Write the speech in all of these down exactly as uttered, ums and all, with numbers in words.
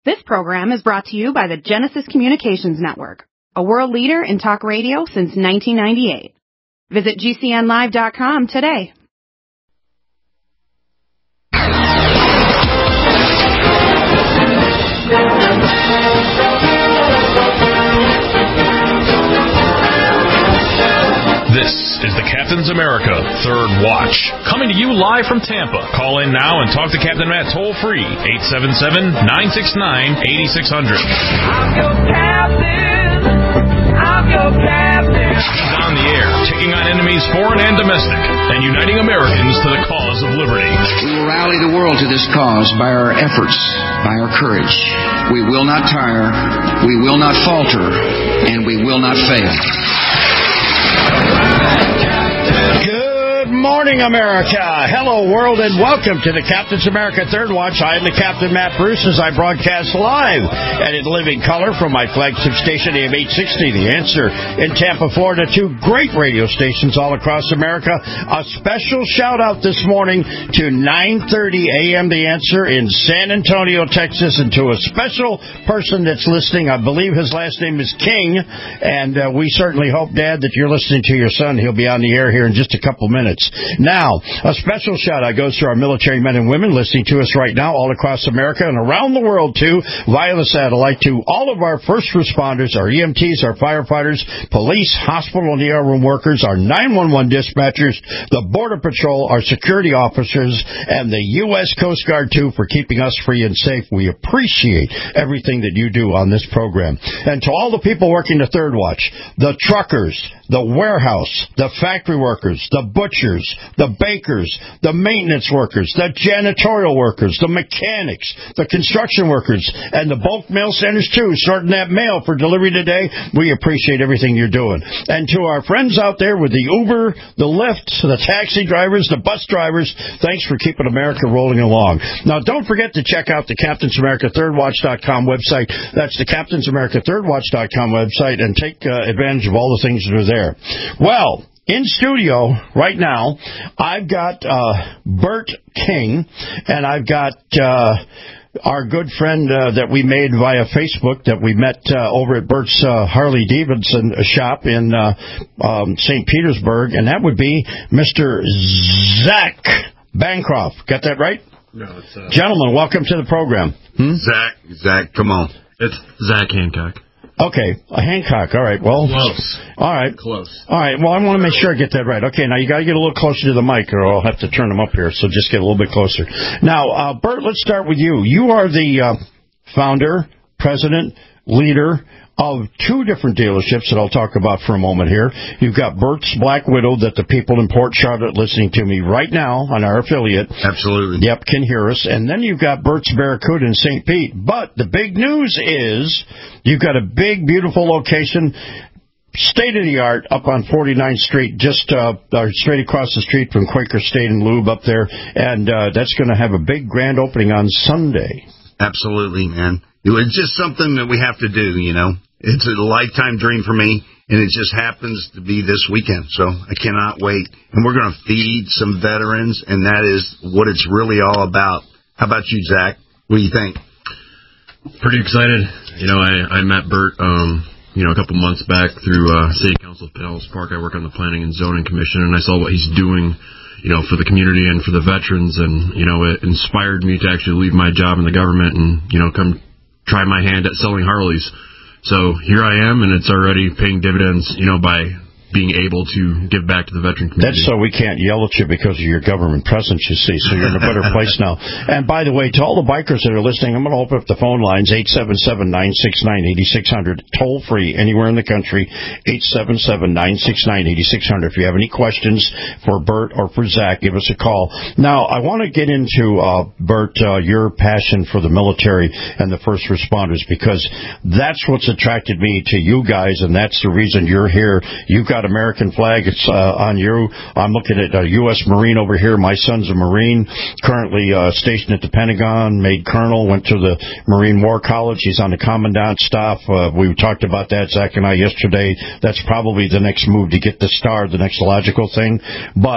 This program is brought to you by the Genesis Communications Network, a world leader in talk radio since nineteen ninety-eight. Visit G C N live dot com today. This is the Captain's America Third Watch, coming to you live from Tampa. Call in now and talk to Captain Matt toll-free, eight seven seven, nine six nine, eight six zero zero. I'm your captain. I'm your captain. He's on the air, taking on enemies foreign and domestic, and uniting Americans to the cause of liberty. We will rally the world to this cause by our efforts, by our courage. We will not tire, we will not falter, and we will not fail. Good morning, America. Hello, world, and welcome to the Captain's America Third Watch. I am the Captain, Matt Bruce, as I broadcast live and in living color from my flagship station, A M eight sixty, The Answer, in Tampa, Florida. Two great radio stations all across America. A special shout-out this morning to nine thirty A M The Answer in San Antonio, Texas, and to a special person that's listening. I believe his last name is King, and uh, we certainly hope, Dad, that you're listening to your son. He'll be on the air here in just a couple minutes. Now, a special shout-out goes to our military men and women listening to us right now all across America and around the world, too, via the satellite, to all of our first responders, our E M Ts, our firefighters, police, hospital and E R room workers, our nine one one dispatchers, the Border Patrol, our security officers, and the U S Coast Guard, too, for keeping us free and safe. We appreciate everything that you do on this program. And to all the people working the Third Watch, the truckers, the warehouse, the factory workers, the butchers, the bakers, the maintenance workers, the janitorial workers, the mechanics, the construction workers, and the bulk mail centers, too, sorting that mail for delivery today. We appreciate everything you're doing. And to our friends out there with the Uber, the Lyft, the taxi drivers, the bus drivers, thanks for keeping America rolling along. Now, don't forget to check out the Captain's America Third Watch dot com website. That's the Captain's America Third Watch dot com website, and take uh, advantage of all the things that are there. Well, in studio right now, I've got uh, Bert King, and I've got uh, our good friend uh, that we made via Facebook that we met uh, over at Bert's uh, Harley Davidson shop in uh, um, Saint Petersburg, and that would be Mister Zach Bancroft. Got that right? No, it's... Uh, Gentlemen, welcome to the program. Hmm? Zach, Zach, come on. It's Zach Hancock. Okay, a Hancock. All right, well. Close. All right. Close. All right, well, I want to make sure I get that right. Okay, now you got to get a little closer to the mic, or I'll have to turn them up here, so just get a little bit closer. Now, uh, Bert, let's start with you. You are the uh, founder, president, leader of two different dealerships that I'll talk about for a moment here. You've got Bert's Black Widow that the people in Port Charlotte listening to me right now on our affiliate. Absolutely. Yep, can hear us. And then you've got Bert's Barracuda in Saint Pete. But the big news is you've got a big, beautiful location, state-of-the-art, up on forty-ninth Street, just uh, straight across the street from Quaker State and Lube up there. And uh, that's going to have a big grand opening on Sunday. Absolutely, man. It's just something that we have to do, you know. It's a lifetime dream for me, and it just happens to be this weekend, so I cannot wait. And we're going to feed some veterans, and that is what it's really all about. How about you, Zach? What do you think? Pretty excited. You know, I, I met Bert, um, you know, a couple months back through uh, City Council of Pinellas Park. I work on the Planning and Zoning Commission, and I saw what he's doing, you know, for the community and for the veterans, and, you know, it inspired me to actually leave my job in the government and, you know, come try my hand at selling Harleys. So here I am, and it's already paying dividends, you know, by being able to give back to the veteran community. That's so we can't yell at you because of your government presence, you see, so you're in a better place now. And by the way, to all the bikers that are listening, I'm going to open up the phone lines, eight seven seven, nine six nine, eight six zero zero, toll-free anywhere in the country, eight seven seven, nine six nine, eight six zero zero. If you have any questions for Bert or for Zach, give us a call. Now, I want to get into, uh, Bert, uh, your passion for the military and the first responders, because that's what's attracted me to you guys, and that's the reason you're here. You've got American flag. It's uh, on you. I'm looking at a U S Marine over here. My son's a Marine, currently uh, stationed at the Pentagon, made colonel, went to the Marine War College. He's on the commandant staff. Uh, we talked about that, Zach and I, yesterday. That's probably the next move to get the star, the next logical thing. But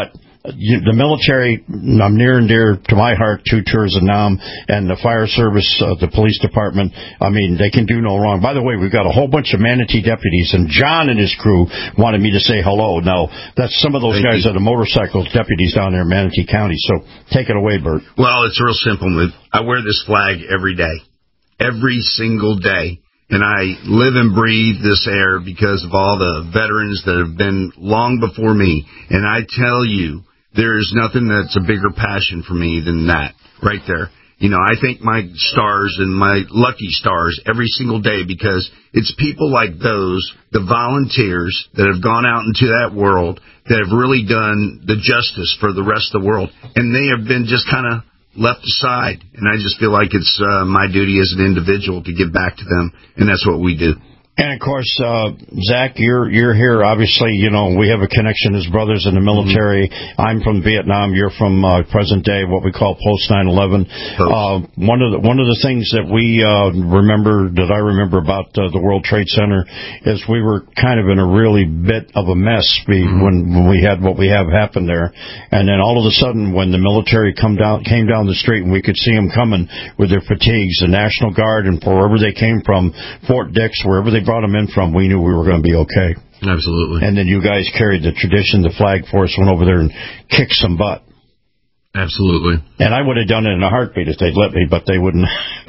you, the military, I'm near and dear to my heart, two tours of Nam, and the fire service, uh, the police department, I mean, they can do no wrong. By the way, we've got a whole bunch of Manatee deputies, and John and his crew wanted me to say hello. Now, that's some of those Thank guys you. that are motorcycle deputies down there in Manatee County, so take it away, Bert. Well, it's real simple, Move. I wear this flag every day, every single day. And I live and breathe this air because of all the veterans that have been long before me. And I tell you, there is nothing that's a bigger passion for me than that right there. You know, I thank my stars and my lucky stars every single day because it's people like those, the volunteers that have gone out into that world that have really done the justice for the rest of the world. And they have been just kind of left aside, and I just feel like it's uh, my duty as an individual to give back to them, and that's what we do. And, of course, uh, Zach, you're you're here. Obviously, you know, we have a connection as brothers in the military. Mm-hmm. I'm from Vietnam. You're from uh, present day, what we call post nine eleven. Uh, one of the one of the things that we uh, remember, that I remember about uh, the World Trade Center, is we were kind of in a really bit of a mess mm-hmm. when, when we had what we have happen there. And then all of a sudden, when the military come down came down the street and we could see them coming with their fatigues, the National Guard, and wherever they came from, Fort Dix, wherever they brought them in from, we knew we were going to be okay. Absolutely. And then you guys carried the tradition. The flag force went over there and kicked some butt. Absolutely. And I would have done it in a heartbeat if they'd let me, but they wouldn't.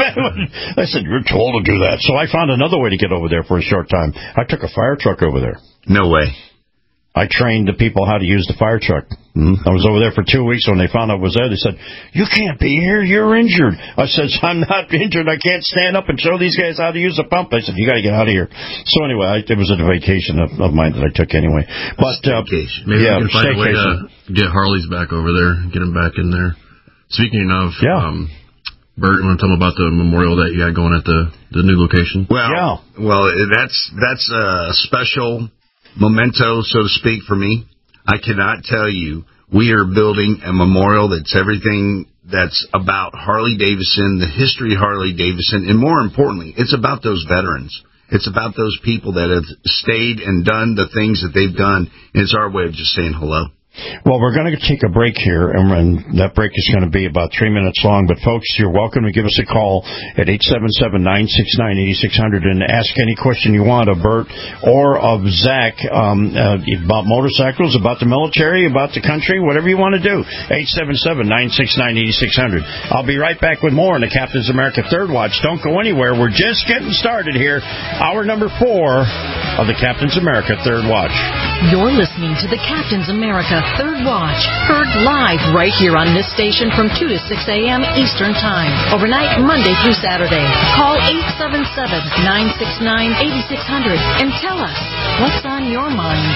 I said, you're told to do that. So I found another way to get over there for a short time. I took a fire truck over there. No way. I trained the people how to use the fire truck. Mm-hmm. I was over there for two weeks. When they found I was there, they said, you can't be here. You're injured. I said, I'm not injured. I can't stand up and show these guys how to use the pump. They said, you got to get out of here. So anyway, I, it was a vacation of, of mine that I took anyway. But uh, Maybe yeah, we can find a way to get Harley's back over there, get him back in there. Speaking of, yeah. um, Bert, you want to tell me about the memorial that you got going at the, the new location? Well, yeah. well, that's that's a special memento, so to speak, for me. I cannot tell you, we are building a memorial that's everything that's about Harley Davidson, the history of Harley Davidson, and more importantly, it's about those veterans. It's about those people that have stayed and done the things that they've done, and it's our way of just saying hello. Well, we're going to take a break here, and, and that break is going to be about three minutes long. But, folks, you're welcome to give us a call at eight seven seven, nine six nine, eight six zero zero and ask any question you want of Bert or of Zach um, uh, about motorcycles, about the military, about the country, whatever you want to do. eight seven seven, nine six nine, eight six zero zero. I'll be right back with more in the Captain's America Third Watch. Don't go anywhere. We're just getting started here. Hour number four of the Captain's America Third Watch. You're listening to the Captain's America Third Watch, heard live right here on this station from two to six a.m. Eastern Time, overnight Monday through Saturday. Call eight seven seven, nine six nine, eight six zero zero and tell us what's on your mind.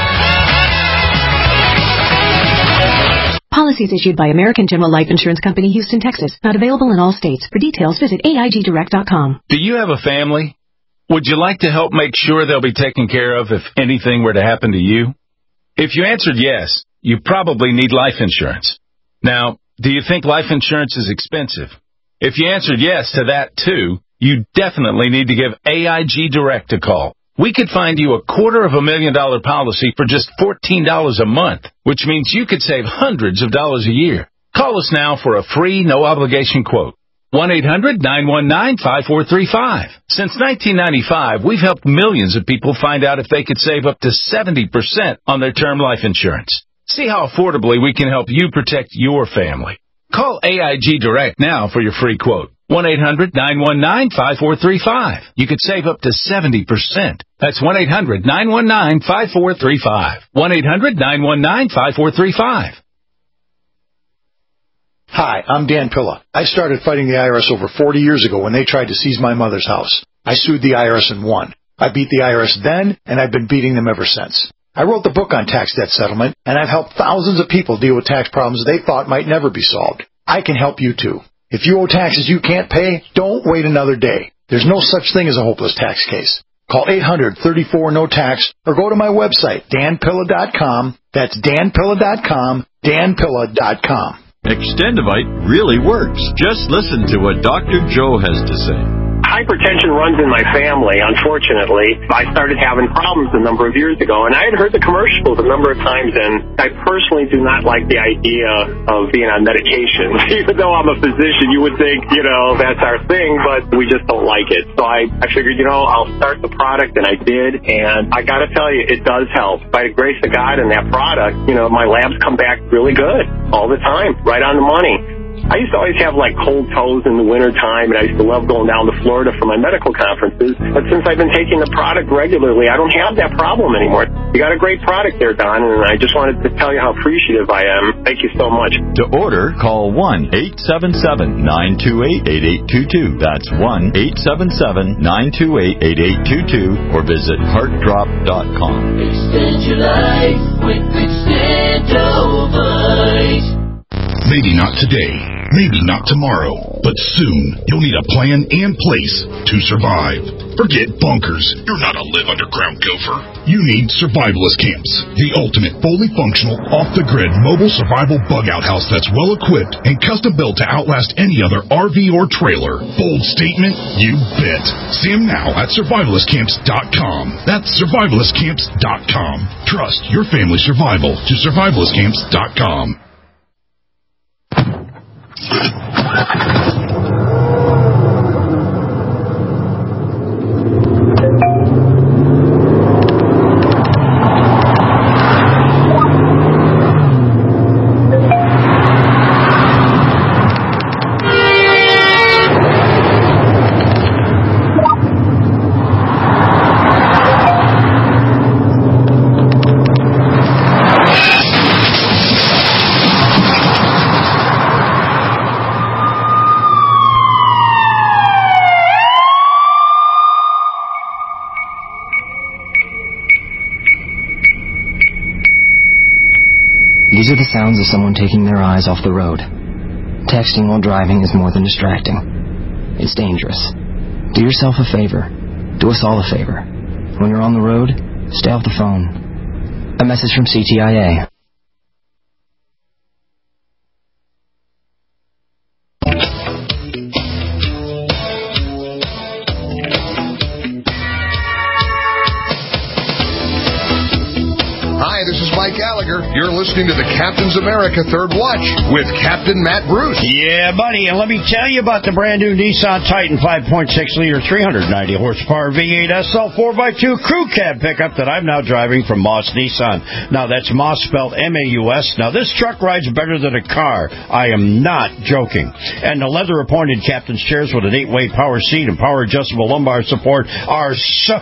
Policies issued by American General Life Insurance Company, Houston, Texas. Not available in all states. For details, visit A I G direct dot com. Do you have a family? Would you like to help make sure they'll be taken care of if anything were to happen to you? If you answered yes, you probably need life insurance. Now, do you think life insurance is expensive? If you answered yes to that, too, you definitely need to give A I G Direct a call. We could find you a quarter of a million dollar policy for just fourteen dollars a month, which means you could save hundreds of dollars a year. Call us now for a free, no-obligation quote. one eight hundred, nine one nine, five four three five. Since nineteen ninety-five, we've helped millions of people find out if they could save up to seventy percent on their term life insurance. See how affordably we can help you protect your family. Call A I G Direct now for your free quote. one eight hundred, nine one nine, five four three five. You could save up to seventy percent. That's one eight hundred, nine one nine, five four three five. one eight hundred, nine one nine, five four three five. Hi, I'm Dan Pilla. I started fighting the I R S over forty years ago when they tried to seize my mother's house. I sued the I R S and won. I beat the I R S then, and I've been beating them ever since. I wrote the book on tax debt settlement, and I've helped thousands of people deal with tax problems they thought might never be solved. I can help you too. If you owe taxes you can't pay, don't wait another day. There's no such thing as a hopeless tax case. Call eight hundred, thirty-four, no tax or go to my website, dan pilla dot com. That's dan pilla dot com, dan pilla dot com. Extendivite really works. Just listen to what Doctor Joe has to say. I hypertension runs in my family, unfortunately. I started having problems a number of years ago, and I had heard the commercials a number of times, and I personally do not like the idea of being on medication. Even though I'm a physician, you would think, you know, that's our thing, but we just don't like it. So I, I figured, you know, I'll start the product, and I did, and I got to tell you, it does help. By the grace of God and that product, you know, my labs come back really good all the time, right on the money. I used to always have, like, cold toes in the wintertime, and I used to love going down to Florida for my medical conferences. But since I've been taking the product regularly, I don't have that problem anymore. You got a great product there, Don, and I just wanted to tell you how appreciative I am. Thank you so much. To order, call one eight seven seven, nine two eight, eight eight two two. That's one eight seven seven, nine two eight, eight eight two two, or visit heart drop dot com. Extend your life with Extendovite. Maybe not today, maybe not tomorrow, but soon you'll need a plan and place to survive. Forget bunkers. You're not a live underground gopher. You need survivalist camps, the ultimate fully functional, off-the-grid mobile survival bug-out house that's well-equipped and custom-built to outlast any other R V or trailer. Bold statement? You bet. See them now at survivalist camps dot com. That's survivalist camps dot com. Trust your family's survival to survivalist camps dot com. These are the sounds of someone taking their eyes off the road. Texting while driving is more than distracting. It's dangerous. Do yourself a favor. Do us all a favor. When you're on the road, stay off the phone. A message from C T I A. You're listening to the Captain's America Third Watch with Captain Matt Bruce. Yeah, buddy, and let me tell you about the brand new Nissan Titan five point six liter, three hundred ninety horsepower V eight S L four by two crew cab pickup that I'm now driving from Moss Nissan. Now, that's Moss spelled M A U S. Now, this truck rides better than a car. I am not joking. And the leather-appointed captain's chairs with an eight-way power seat and power-adjustable lumbar support are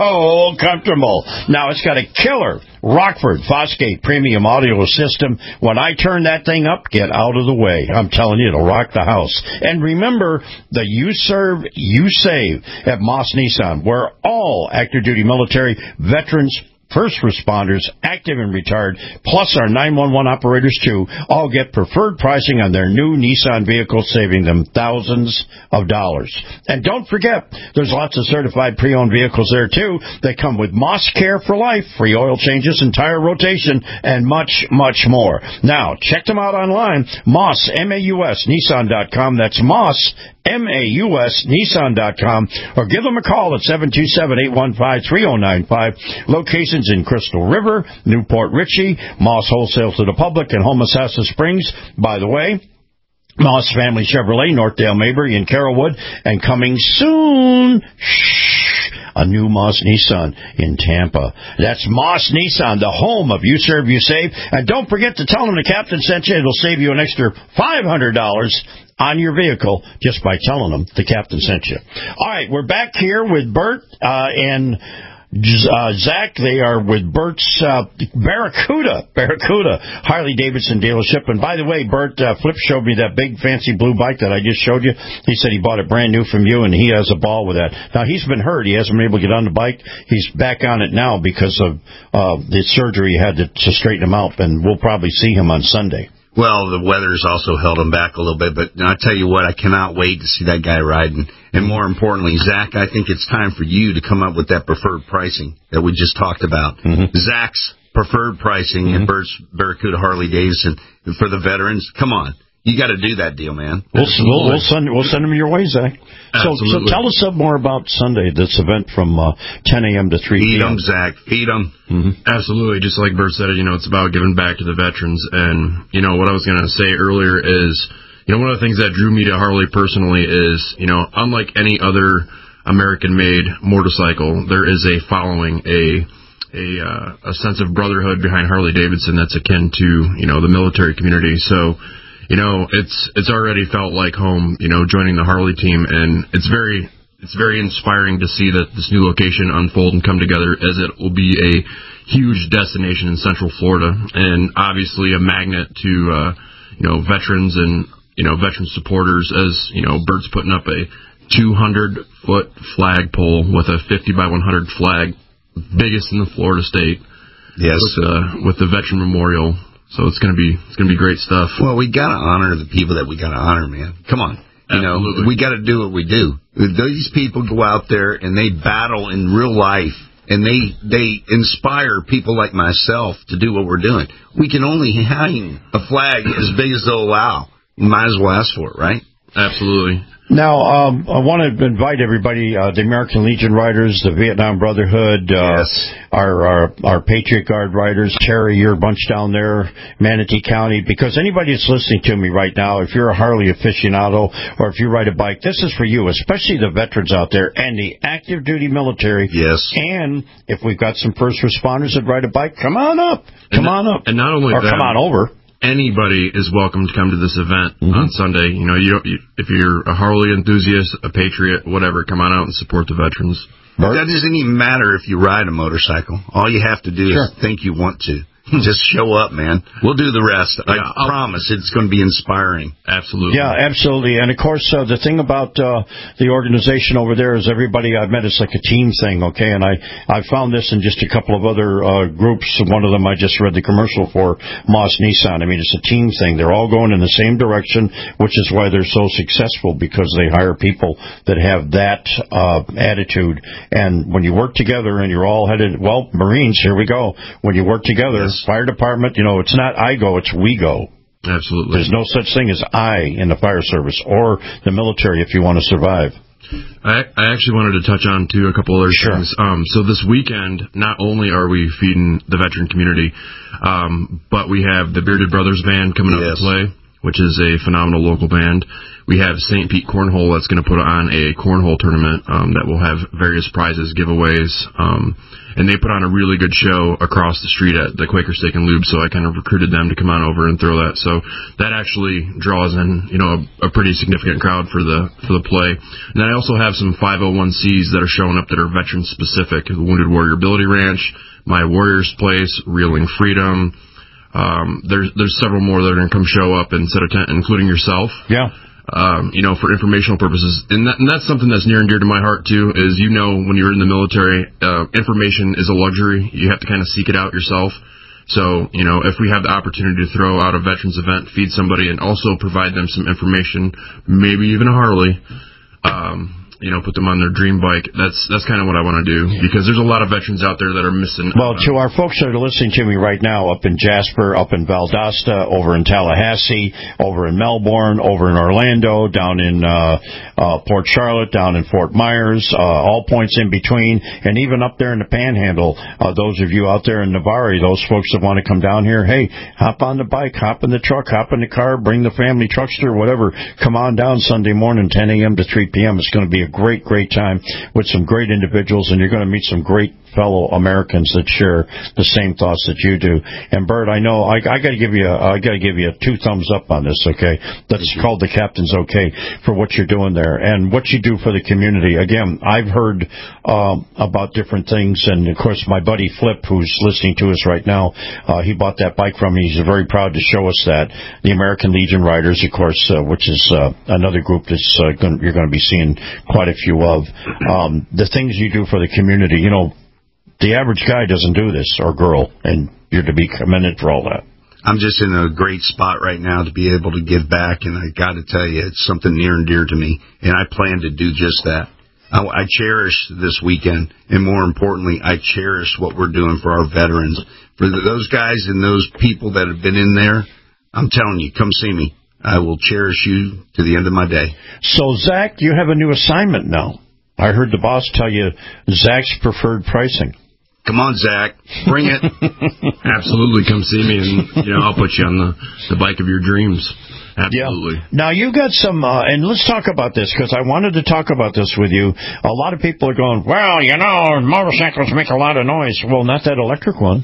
so comfortable. Now, it's got a killer Rockford Fosgate premium audio system. When I turn that thing up, get out of the way. I'm telling you, it'll rock the house. And remember, the You Serve, You Save at Moss Nissan, where all active duty military, veterans, first responders, active and retired, plus our nine one one operators, too, all get preferred pricing on their new Nissan vehicles, saving them thousands of dollars. And don't forget, there's lots of certified pre-owned vehicles there, too. They come with Moss Care for Life, free oil changes and tire rotation, and much, much more. Now, check them out online, Moss, M A U S, Nissan dot com. That's Moss, M A U S, Nissan dot com, or give them a call at seven two seven, eight one five, three oh nine five. Locations in Crystal River, Newport Richey, Moss Wholesale to the Public, and Homosassa Springs. By the way, Moss Family Chevrolet, Northdale, Maybury, and Carrollwood, and coming soon, shh, a new Moss Nissan in Tampa. That's Moss Nissan, the home of You Serve, You Save. And don't forget to tell them the captain sent you. It'll save you an extra five hundred dollars on your vehicle just by telling them the captain sent you. All right, we're back here with Bert uh, and Uh, Zach. They are with Bert's uh, Barracuda, Barracuda Harley Davidson dealership. And by the way, Bert, uh, Flip showed me that big fancy blue bike that I just showed you. He said he bought it brand new from you, and he has a ball with that. Now, he's been hurt. He hasn't been able to get on the bike. He's back on it now because of uh, the surgery he had to, to straighten him out, and we'll probably see him on Sunday. Well, the weather's also held him back a little bit, but I'll tell you what, I cannot wait to see that guy riding. And more importantly, Zach, I think it's time for you to come up with that preferred pricing that we just talked about. Mm-hmm. Zach's preferred pricing mm-hmm. at Bert's Barracuda Harley Davidson for the veterans. Come on. you got to do that deal, man. We'll, we'll, we'll send we'll send them your way, Zach. So, so tell us some more about Sunday, this event from uh, ten a.m. to three p.m. Feed them, Zach. Feed them. Mm-hmm. Absolutely. Just like Bert said, you know, it's about giving back to the veterans. And, you know, what I was going to say earlier is, you know, one of the things that drew me to Harley personally is, you know, unlike any other American-made motorcycle, there is a following, a a uh, a sense of brotherhood behind Harley-Davidson that's akin to, you know, the military community. So, you know, it's it's already felt like home, you know, joining the Harley team, and it's very it's very inspiring to see that this new location unfold and come together, as it will be a huge destination in Central Florida, and obviously a magnet to uh, you know, veterans and, you know, veteran supporters, as, you know, Bert's putting up a two hundred foot flagpole with a fifty by one hundred flag, biggest in the Florida state. Yes, with, uh, with the veteran memorial. So it's gonna be it's gonna be great stuff. Well, we gotta honor the people that we gotta honor, man. Come on, you Absolutely. know, we gotta do what we do. These people go out there and they battle in real life, and they they inspire people like myself to do what we're doing. We can only hang a flag as big as they'll allow. You might as well ask for it, right? Absolutely. Now, um, I want to invite everybody, uh, the American Legion Riders, the Vietnam Brotherhood, uh, yes. our, our our Patriot Guard riders, Terry, your bunch down there, Manatee County, because anybody that's listening to me right now, if you're a Harley aficionado or if you ride a bike, this is for you, especially the veterans out there and the active duty military. Yes. And if we've got some first responders that ride a bike, come on up. Come and on up. And not only or that, come on over. Anybody is welcome to come to this event mm-hmm. on Sunday. You know, you, don't, you if you're a Harley enthusiast, a patriot, whatever, come on out and support the veterans. Bert? That doesn't even matter if you ride a motorcycle. All you have to do sure. is think you want to. Just show up, man. We'll do the rest. Yeah, I I'll, promise it's going to be inspiring. Absolutely. Yeah, absolutely. And, of course, uh, the thing about uh, the organization over there is everybody I've met, it's like a team thing, okay? And I, I found this in just a couple of other uh, groups. One of them I just read the commercial for, Moss Nissan. I mean, it's a team thing. They're all going in the same direction, which is why they're so successful, because they hire people that have that uh, attitude. And when you work together and you're all headed, well, Marines, here we go. When you work together, yes. Fire department, you know, it's not I go, it's we go. Absolutely. There's no such thing as I in the fire service or the military if you want to survive. I, I actually wanted to touch on, too, a couple other sure. things. Um, so this weekend, not only are we feeding the veteran community, um, but we have the Bearded Brothers Band coming yes. up to play, which is a phenomenal local band. We have Saint Pete Cornhole that's going to put on a cornhole tournament um, that will have various prizes, giveaways, um, and they put on a really good show across the street at the Quaker Steak and Lube, so I kind of recruited them to come on over and throw that. So that actually draws in, you know, a, a pretty significant crowd for the for the play. And then I also have some five oh one C's that are showing up that are veteran-specific. The Wounded Warrior Ability Ranch, My Warrior's Place, Reeling Freedom. Um, there's there's several more that are going to come show up and set a tent, including yourself. Yeah. Um, you know, for informational purposes. And, that, and that's something that's near and dear to my heart, too, is, you know, when you're in the military, uh, information is a luxury. You have to kind of seek it out yourself. So, you know, if we have the opportunity to throw out a veterans event, feed somebody, and also provide them some information, maybe even a Harley, um, you know, put them on their dream bike. That's that's kind of what I want to do, because there's a lot of veterans out there that are missing. Well, to our folks that are listening to me right now, up in Jasper, up in Valdosta, over in Tallahassee, over in Melbourne, over in Orlando, down in uh, uh, Port Charlotte, down in Fort Myers, uh, all points in between, and even up there in the Panhandle, uh, those of you out there in Navarre, those folks that want to come down here, hey, hop on the bike, hop in the truck, hop in the car, bring the family truckster, whatever. Come on down Sunday morning, ten a.m. to three p.m. It's going to be a great, great time with some great individuals, and you're going to meet some great fellow Americans that share the same thoughts that you do. And Bert, I know I, I got to give you a, I got to give you a two thumbs up on this. Okay, that's called the Captain's Okay for what you're doing there and what you do for the community. Again, I've heard um, about different things, and of course, my buddy Flip, who's listening to us right now, uh, he bought that bike from me. He's very proud to show us that. The American Legion Riders, of course, uh, which is uh, another group that's uh, gonna, you're going to be seeing quite a few of. Um, the things you do for the community, you know. The average guy doesn't do this, or girl, and you're to be commended for all that. I'm just in a great spot right now to be able to give back, and I got to tell you, it's something near and dear to me, and I plan to do just that. I, I cherish this weekend, and more importantly, I cherish what we're doing for our veterans. For the, those guys and those people that have been in there, I'm telling you, come see me. I will cherish you to the end of my day. So, Zach, you have a new assignment now. I heard the boss tell you Zach's preferred pricing. Come on, Zach. Bring it. Absolutely. Come see me, and you know I'll put you on the, the bike of your dreams. Absolutely. Yeah. Now, you got some, uh, and let's talk about this, because I wanted to talk about this with you. A lot of people are going, well, you know, motorcycles make a lot of noise. Well, not that electric one.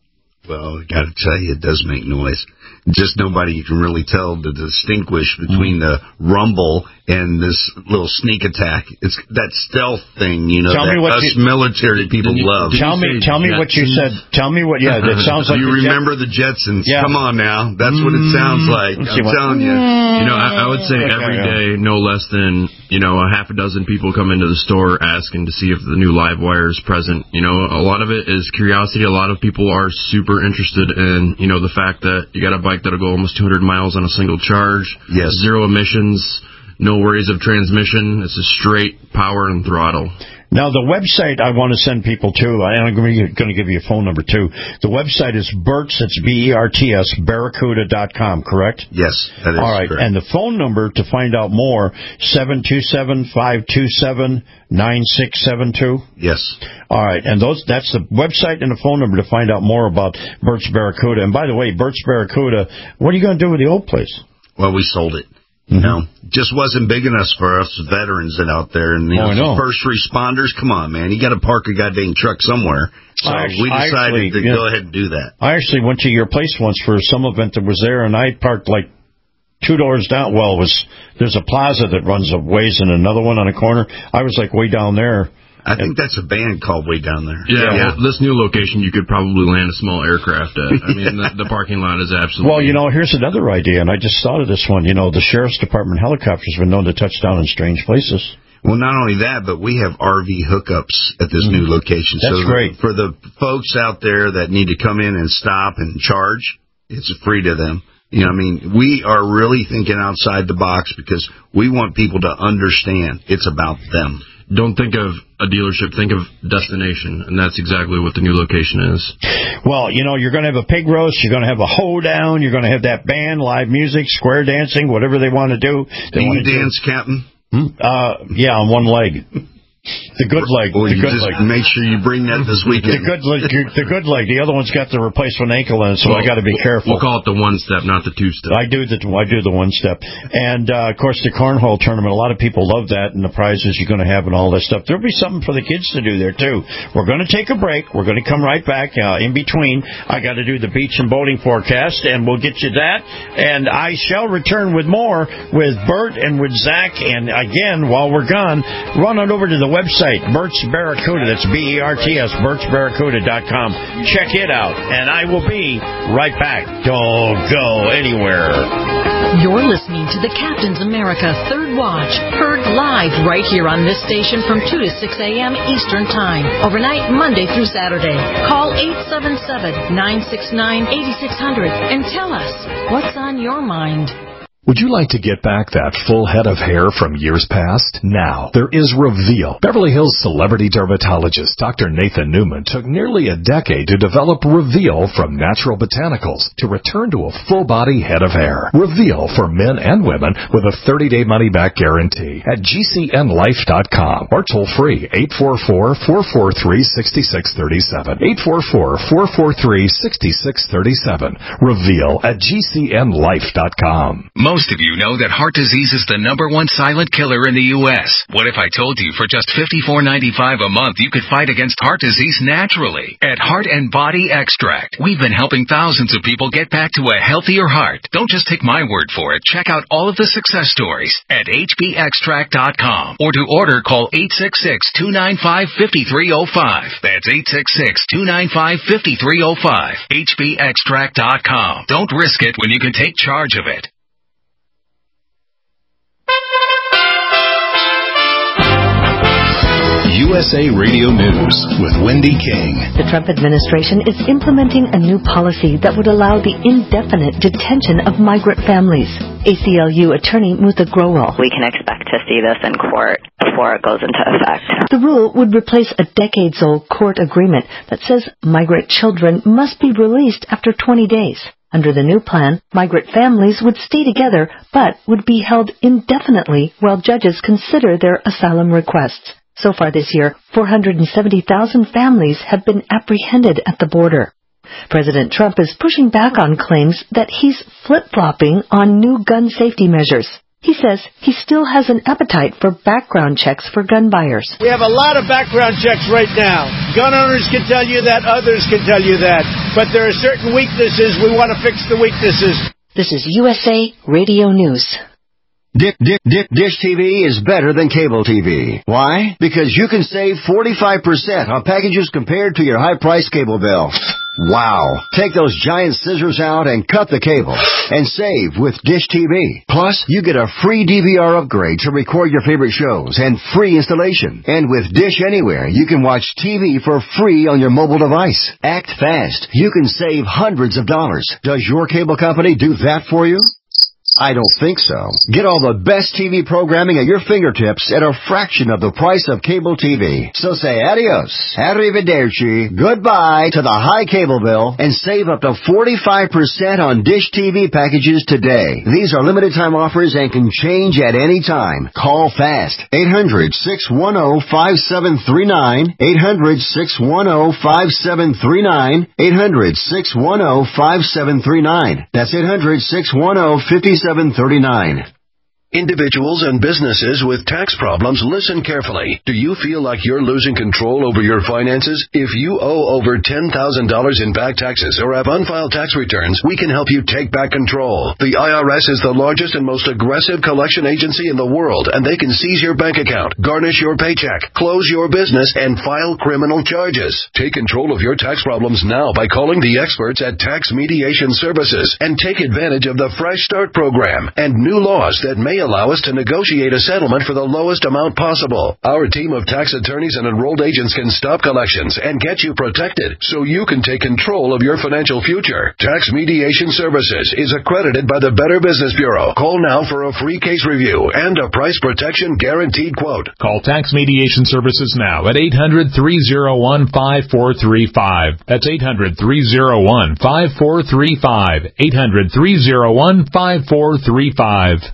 Well, I got to tell you, it does make noise. Just nobody can really tell to distinguish between the rumble and this little sneak attack. It's that stealth thing, you know, tell that me what us you, military people you, love. Tell me, tell me what you said. Tell me what. Yeah, that sounds like. You the remember Jet- the Jetsons? Yeah. Come on now, that's what it sounds like. Let's I'm telling you. You know, I, I would say Okay, every yeah. day, no less than you know a half a dozen people come into the store asking to see if the new live wire is present. You know, a lot of it is curiosity. A lot of people are super interested in you know the fact that you got a bike that'll go almost two hundred miles on a single charge. Yes. Zero emissions. No worries of transmission. It's a straight power and throttle. Now, the website I want to send people to, I'm going to give you a phone number, too. The website is Berts, it's B E R T S, Barracuda dot com, correct? Yes, that is All right, correct. and the phone number to find out more, seven two seven, five two seven, nine six seven two? Yes. All right, and those that's the website and the phone number to find out more about Bert's Barracuda. And by the way, Bert's Barracuda, what are you going to do with the old place? Well, we sold it. You know, just wasn't big enough for us veterans that out there. And you Oh, I know, know. first responders, come on, man. You got to park a goddamn truck somewhere. So I we actually- decided to yeah. go ahead and do that. I actually went to your place once for some event that was there, and I parked like two doors down. Well, it was there's a plaza that runs a ways and another one on a corner. I was like way down there. I think that's a band called Way Down There. Yeah, well, this new location, you could probably land a small aircraft at. I mean, the, the parking lot is absolutely... Well, you know, here's another idea, and I just thought of this one. You know, the Sheriff's Department helicopters have been known to touch down in strange places. Well, not only that, but we have R V hookups at this new location. That's so great. For the folks out there that need to come in and stop and charge, it's free to them. You know, I mean, we are really thinking outside the box because we want people to understand it's about them. Don't think of a dealership, think of destination, and that's exactly what the new location is. Well, you know, you're going to have a pig roast, you're going to have a hoedown, you're going to have that band, live music, square dancing, whatever they want to do. They Do you want to dance, do. Captain? Hmm? Uh, yeah, on one leg. The good leg. Well, the you good just leg. make sure you bring that this weekend. The good leg. The good leg. The other one's got the replacement ankle in it, so well, I got to be careful. We'll call it the one step, not the two step. I do the I do the one step, and uh, of course the cornhole tournament. A lot of people love that, and the prizes you're going to have and all that stuff. There'll be something for the kids to do there too. We're going to take a break. We're going to come right back. Uh, in between, I got to do the beach and boating forecast, and we'll get you that. And I shall return with more with Bert and with Zach. And again, while we're gone, run on over to the website Bert's Barracuda. That's B E R T S, Berts Barracuda dot com. Check it out, and I will be right back. Don't go anywhere. You're listening to the Captain's America Third Watch, heard live right here on this station from two to six a.m. Eastern Time, overnight Monday through Saturday. Call eight seven seven, nine six nine, eight six zero zero and tell us what's on your mind. Would you like to get back that full head of hair from years past? Now, there is Reveal. Beverly Hills celebrity dermatologist Doctor Nathan Newman took nearly a decade to develop Reveal from natural botanicals to return to a full-body head of hair. Reveal for men and women with a thirty-day money-back guarantee at G C N life dot com or toll-free eight four four, four four three, six six three seven. eight four four, four four three, six six three seven. Reveal at G C N life dot com. Most of you know that heart disease is the number one silent killer in the U S What if I told you for just fifty-four ninety-five a month you could fight against heart disease naturally? At Heart and Body Extract, we've been helping thousands of people get back to a healthier heart. Don't just take my word for it. Check out all of the success stories at H B extract dot com. Or to order, call eight six six, two nine five, five three zero five. That's eight six six, two nine five, five three zero five. H B extract dot com. Don't risk it when you can take charge of it. U S A Radio News with Wendy King. The Trump administration is implementing a new policy that would allow the indefinite detention of migrant families. A C L U attorney Mutha Growal. We can expect to see this in court before it goes into effect. The rule would replace a decades-old court agreement that says migrant children must be released after twenty days. Under the new plan, migrant families would stay together but would be held indefinitely while judges consider their asylum requests. So far this year, four hundred seventy thousand families have been apprehended at the border. President Trump is pushing back on claims that he's flip-flopping on new gun safety measures. He says he still has an appetite for background checks for gun buyers. We have a lot of background checks right now. Gun owners can tell you that, others can tell you that. But there are certain weaknesses. We want to fix the weaknesses. This is U S A Radio News. Dick, Dick, Dick, Dish T V is better than cable T V. Why? Because you can save forty-five percent on packages compared to your high-priced cable bill. Wow. Take those giant scissors out and cut the cable and save with Dish T V. Plus, you get a free D V R upgrade to record your favorite shows and free installation. And with Dish Anywhere, you can watch T V for free on your mobile device. Act fast. You can save hundreds of dollars. Does your cable company do that for you? I don't think so. Get all the best T V programming at your fingertips at a fraction of the price of cable T V. So say adios, arrivederci, goodbye to the high cable bill and save up to forty-five percent on Dish T V packages today. These are limited time offers and can change at any time. Call fast. eight hundred, six one zero, five seven three nine. eight hundred, six one zero, five seven three nine. eight hundred, six one zero, five seven three nine. That's eight hundred, six one zero, five seven three nine. Individuals and businesses with tax problems, listen carefully. Do you feel like you're losing control over your finances? If you owe over ten thousand dollars in back taxes or have unfiled tax returns, we can help you take back control. The I R S is the largest and most aggressive collection agency in the world, and they can seize your bank account, garnish your paycheck, close your business, and file criminal charges. Take control of your tax problems now by calling the experts at Tax Mediation Services and take advantage of the Fresh Start program and new laws that may allow us to negotiate a settlement for the lowest amount possible. Our team of tax attorneys and enrolled agents can stop collections and get you protected so you can take control of your financial future. Tax Mediation Services is accredited by the Better Business Bureau. Call now for a free case review and a price protection guaranteed quote. Call Tax Mediation Services now at eight hundred, three oh one, five four three five. That's eight hundred, three oh one, five four three five. eight hundred, three oh one, five four three five.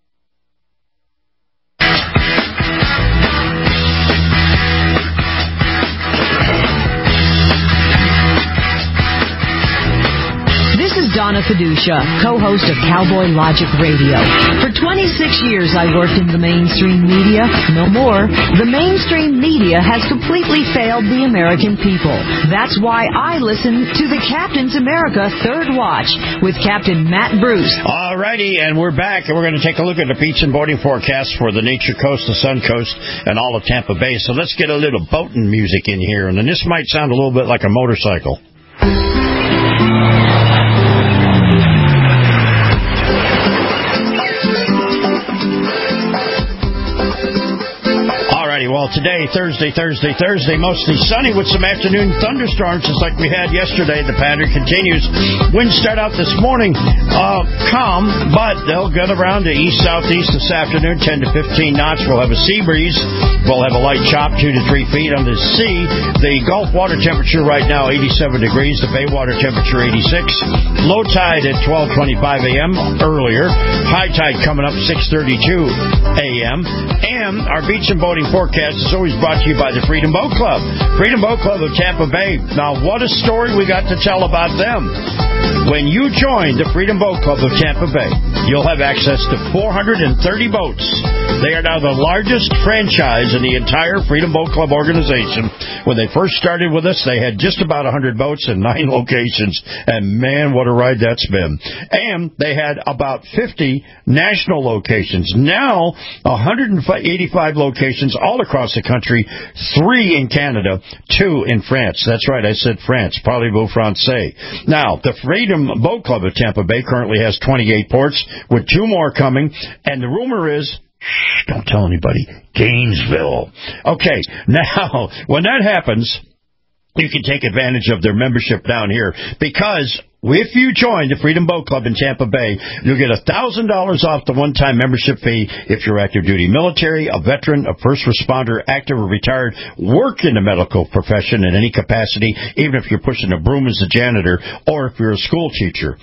Donna Fiducia, co-host of Cowboy Logic Radio. For twenty-six years I worked in the mainstream media. No more. The mainstream media has completely failed the American people. That's why I listen to the Captain's America Third Watch with Captain Matt Bruce. All righty, and we're back, and we're going to take a look at the beach and boating forecast for the Nature Coast, the Sun Coast, and all of Tampa Bay. So let's get a little boating music in here, and then this might sound a little bit like a motorcycle. Well, today, Thursday, Thursday, Thursday, mostly sunny with some afternoon thunderstorms, just like we had yesterday. The pattern continues. Winds start out this morning uh, calm, but they'll get around to east-southeast this afternoon, ten to fifteen knots. We'll have a sea breeze. We'll have a light chop, two to three feet on the sea. The Gulf water temperature right now, eighty-seven degrees. The Bay water temperature, eighty-six. Low tide at twelve twenty-five a.m. earlier. High tide coming up six thirty-two a.m. And our beach and boating forecast is always brought to you by the Freedom Boat Club. Freedom Boat Club of Tampa Bay. Now, what a story we got to tell about them. When you join the Freedom Boat Club of Tampa Bay, you'll have access to four hundred thirty boats. They are now the largest franchise in the entire Freedom Boat Club organization. When they first started with us, they had just about one hundred boats in nine locations. And, man, what a ride that's been. And they had about fifty national locations. Now, one hundred eighty-five locations all across the country, three in Canada, two in France. That's right, I said France, parlez-vous français. Now, the Freedom Boat Club of Tampa Bay currently has twenty-eight ports, with two more coming, and the rumor is, shh, don't tell anybody, Gainesville. Okay, now, when that happens, you can take advantage of their membership down here, because if you join the Freedom Boat Club in Tampa Bay, you'll get one thousand dollars off the one-time membership fee if you're active duty military, a veteran, a first responder, active or retired, work in the medical profession in any capacity, even if you're pushing a broom as a janitor, or if you're a school teacher.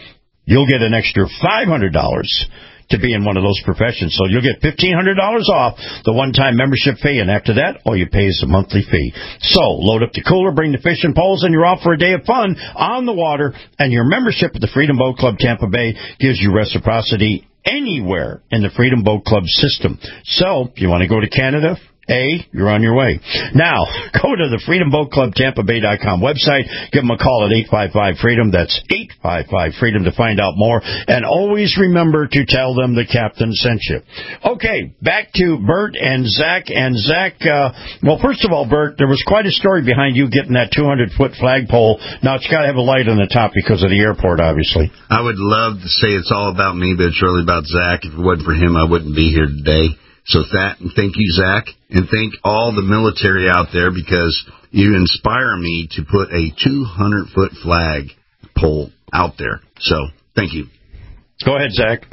you'll get an extra five hundred dollars to be in one of those professions. So you'll get fifteen hundred dollars off the one-time membership fee, and after that, all you pay is a monthly fee. So load up the cooler, bring the fishing poles, and you're off for a day of fun on the water, and your membership at the Freedom Boat Club Tampa Bay gives you reciprocity anywhere in the Freedom Boat Club system. So if you want to go to Canada, A, you're on your way. Now, go to the Freedom Boat Club Tampa Bay dot com website. Give them a call at eight five five freedom. That's eight five five freedom to find out more. And always remember to tell them the captain sent you. Okay, back to Bert and Zach. And Zach, uh, well, first of all, Bert, there was quite a story behind you getting that two hundred foot flagpole. Now, it's got to have a light on the top because of the airport, obviously. I would love to say it's all about me, but it's really about Zach. If it wasn't for him, I wouldn't be here today. So that, and thank you, Zach, and thank all the military out there because you inspire me to put a two hundred foot flag pole out there. So thank you. Go ahead, Zach.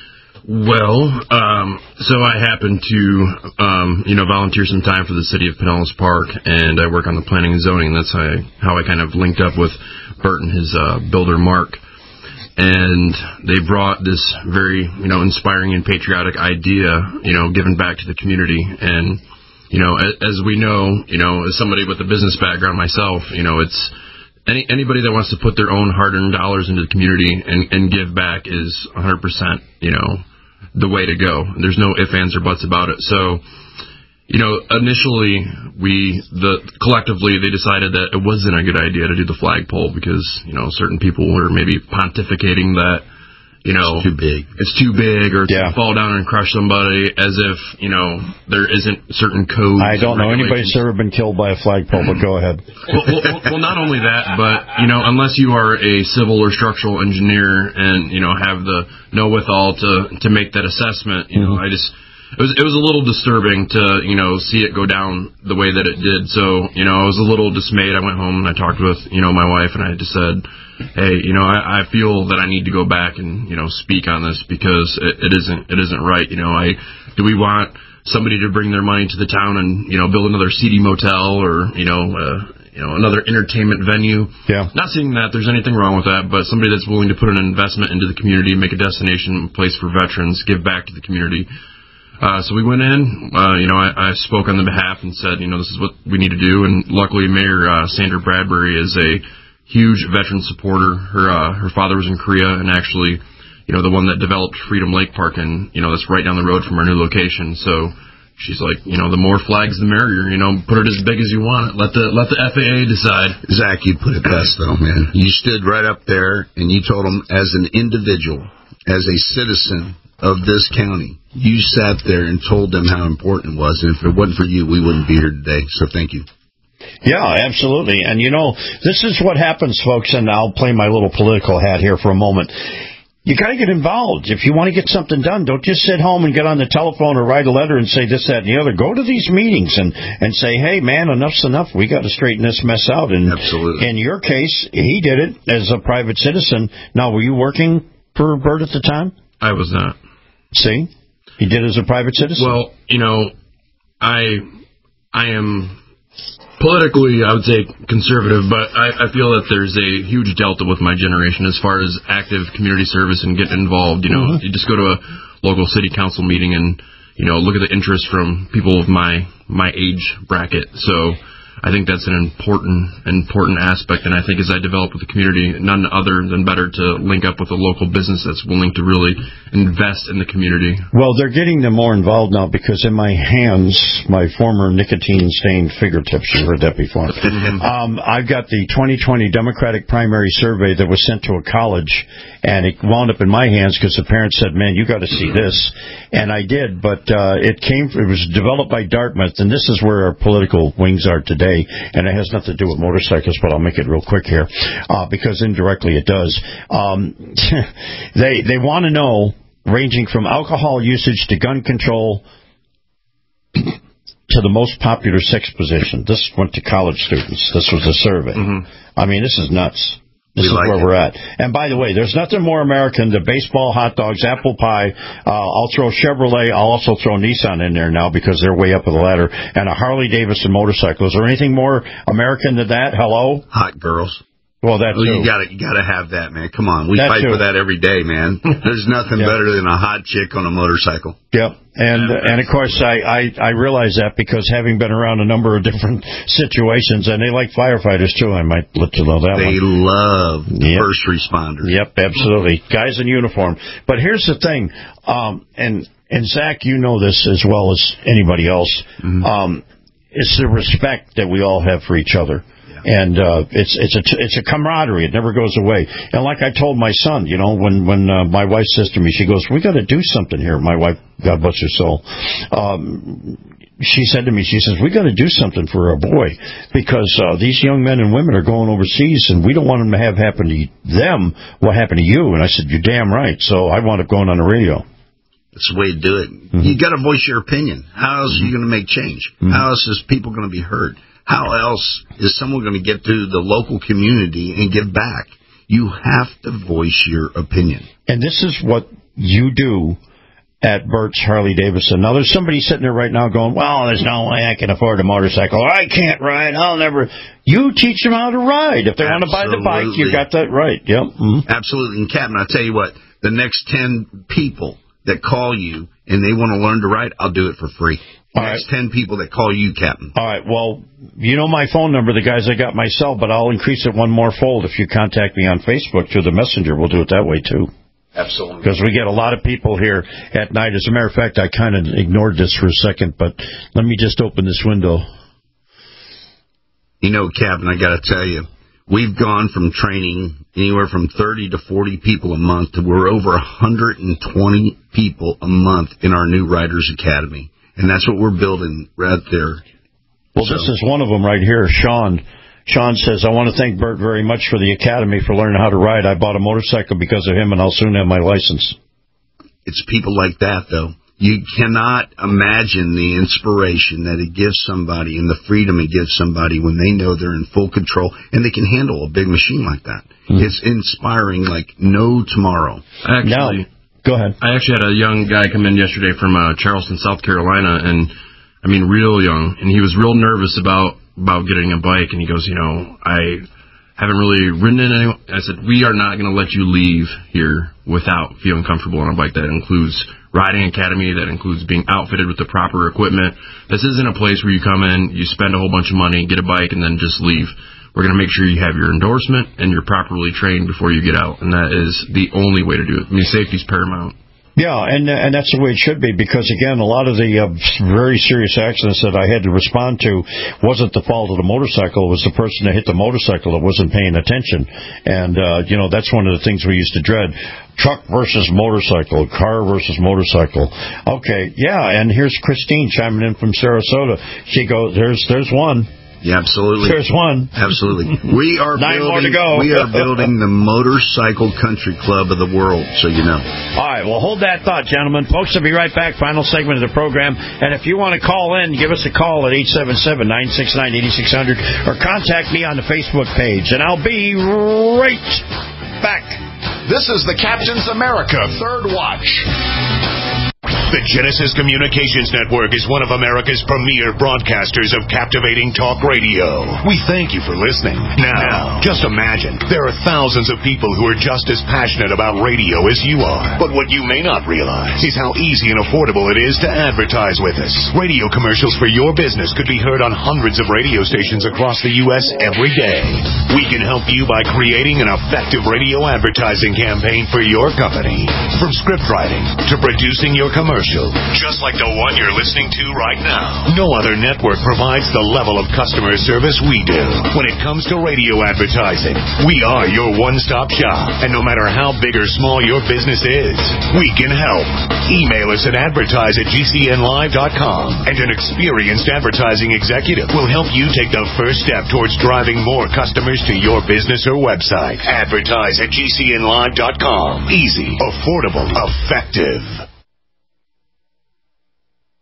Well, um, so I happen to, um, you know, volunteer some time for the city of Pinellas Park, and I work on the planning and zoning. That's how I, how I kind of linked up with Bert and his uh, builder, Mark. And they brought this very, you know, inspiring and patriotic idea, you know, given back to the community. And, you know, as, as we know, you know, as somebody with a business background myself, you know, it's any anybody that wants to put their own hard-earned dollars into the community and, and give back is one hundred percent, you know, the way to go. There's no ifs, ands, or buts about it. So, you know, initially, we, the collectively, they decided that it wasn't a good idea to do the flagpole because, you know, certain people were maybe pontificating that, you know, it's too big. It's too big, or yeah. to fall down and crush somebody, as if, you know, there isn't certain codes. I don't know anybody that's ever been killed by a flagpole, but go ahead. well, well, well, not only that, but, you know, unless you are a civil or structural engineer and, you know, have the know-withal to, to make that assessment, you mm-hmm. know, I just... It was it was a little disturbing to, you know, see it go down the way that it did. So, you know, I was a little dismayed. I went home and I talked with, you know, my wife, and I just said, hey, you know, I, I feel that I need to go back and, you know, speak on this because it, it isn't it isn't right. You know, I do we want somebody to bring their money to the town and, you know, build another seedy motel or, you know, uh, you know, another entertainment venue. Yeah. Not saying that there's anything wrong with that, but somebody that's willing to put an investment into the community, make a destination place for veterans, give back to the community. Uh, so we went in, uh, you know, I, I spoke on the behalf and said, you know, this is what we need to do. And luckily, Mayor uh, Sandra Bradbury is a huge veteran supporter. Her uh, her father was in Korea and actually, you know, the one that developed Freedom Lake Park, and, you know, that's right down the road from our new location. So she's like, you know, the more flags, the merrier. You know, put it as big as you want it. Let the let the F A A decide. Zach, you put it best, though, man. You stood right up there and you told them as an individual, as a citizen of this county, you sat there and told them how important it was, and if it wasn't for you, we wouldn't be here today. So thank you. Yeah, absolutely. And, you know, this is what happens, folks, and I'll play my little political hat here for a moment. You got to get involved. If you want to get something done, don't just sit home and get on the telephone or write a letter and say this, that, and the other. Go to these meetings and, and say, hey, man, enough's enough. We got to straighten this mess out. And absolutely. In your case, he did it as a private citizen. Now, were you working for Bert at the time? I was not. See? He did it as a private citizen? Well, you know, I I am politically, I would say, conservative, but I, I feel that there's a huge delta with my generation as far as active community service and getting involved. You know, mm-hmm. You just go to a local city council meeting and, you know, look at the interest from people of my, my age bracket. So I think that's an important important aspect, and I think as I develop with the community, none other than better to link up with a local business that's willing to really invest in the community. Well, they're getting them more involved now because in my hands, my former nicotine-stained fingertips, you heard that before, um, I've got the twenty twenty Democratic primary survey that was sent to a college, and it wound up in my hands because the parents said, man, you got to see this. And I did, but uh, it came, it was developed by Dartmouth, and this is where our political wings are today. And it has nothing to do with motorcycles, but I'll make it real quick here, uh, because indirectly it does. Um, they they want to know, ranging from alcohol usage to gun control to the most popular sex position. This went to college students. This was a survey. Mm-hmm. I mean, this is nuts. This we is like where it. We're at. And by the way, there's nothing more American than baseball, hot dogs, apple pie. Uh, I'll throw Chevrolet. I'll also throw Nissan in there now because they're way up the ladder. And a Harley Davidson motorcycle. Is there anything more American than that? Hello? Hot girls. Well, that well, too. You got to you got to have that, man. Come on, we that fight too. for that every day, man. There's nothing yeah. better than a hot chick on a motorcycle. Yep, and uh, and of course I, I I realize that because having been around a number of different situations, and they like firefighters too. I might let you know that they one. They love yep. first responders. Yep, absolutely, guys in uniform. But here's the thing, um, and and Zach, you know this as well as anybody else. Mm-hmm. Um, it's the respect that we all have for each other. And uh, it's it's a it's a camaraderie. It never goes away. And like I told my son, you know, when when uh, my wife says to me, she goes, "We got to do something here." My wife, God bless her soul, um, she said to me, she says, "We got to do something for our boy because uh, these young men and women are going overseas, and we don't want them to have happen to them what happened to you." And I said, "You're damn right." So I wound up going on the radio. That's the way to do it. Mm-hmm. You got to voice your opinion. How else mm-hmm. are you going to make change? Mm-hmm. How else is people going to be heard? How else is someone going to get to the local community and give back? You have to voice your opinion. And this is what you do at Burt's Harley Davidson. Now, there's somebody sitting there right now going, well, there's no way I can afford a motorcycle. Or I can't ride. I'll never. You teach them how to ride. If they want to buy the bike, you got that right. Yep. Mm-hmm. Absolutely. And, Captain, I'll tell you what, the next ten people that call you and they want to learn to ride, I'll do it for free. All Next right. ten people that call you, Captain. All right. Well, you know my phone number, the guys I got my cell, but I'll increase it one more fold if you contact me on Facebook through the messenger. We'll do it that way, too. Absolutely. Because we get a lot of people here at night. As a matter of fact, I kind of ignored this for a second, but let me just open this window. You know, Captain, I got to tell you, we've gone from training anywhere from thirty to forty people a month to we're over one hundred twenty people a month in our new Riders Academy. And that's what we're building right there. Well, so. This is one of them right here, Sean. Sean says, I want to thank Bert very much for the Academy for learning how to ride. I bought a motorcycle because of him, and I'll soon have my license. It's people like that, though. You cannot imagine the inspiration that it gives somebody and the freedom it gives somebody when they know they're in full control and they can handle a big machine like that. Mm. It's inspiring like no tomorrow. Actually, now, go ahead. I actually had a young guy come in yesterday from uh, Charleston, South Carolina, and, I mean, real young, and he was real nervous about, about getting a bike, and he goes, you know, I haven't really ridden in any. I said, we are not going to let you leave here without feeling comfortable on a bike. That includes riding academy, that includes being outfitted with the proper equipment. This isn't a place where you come in, you spend a whole bunch of money, get a bike, and then just leave. We're going to make sure you have your endorsement and you're properly trained before you get out, and that is the only way to do it. I mean, safety's paramount. Yeah, and and that's the way it should be, because, again, a lot of the uh, very serious accidents that I had to respond to wasn't the fault of the motorcycle. It was the person that hit the motorcycle that wasn't paying attention. And, uh, you know, that's one of the things we used to dread. Truck versus motorcycle, car versus motorcycle. Okay, yeah, and here's Christine chiming in from Sarasota. She goes, there's there's one. Yeah, absolutely. There's one. Absolutely. We are Nine building, more to go. We are building the Motorcycle Country Club of the world, so you know. All right, well, hold that thought, gentlemen. Folks, will be right back. Final segment of the program. And if you want to call in, give us a call at eight seven seven, nine six nine, eight six zero zero or contact me on the Facebook page. And I'll be right back. This is the Captain's America Third Watch. The Genesis Communications Network is one of America's premier broadcasters of captivating talk radio. We thank you for listening. Now, just imagine, there are thousands of people who are just as passionate about radio as you are. But what you may not realize is how easy and affordable it is to advertise with us. Radio commercials for your business could be heard on hundreds of radio stations across the U S every day. We can help you by creating an effective radio advertising campaign for your company. From script writing to producing your commercial, just like the one you're listening to right now. No other network provides the level of customer service we do. When it comes to radio advertising, we are your one-stop shop. And no matter how big or small your business is, we can help. Email us at advertise at g c n live dot com, and an experienced advertising executive will help you take the first step towards driving more customers to your business or website. Advertise at g c n live dot com. Easy, affordable, effective.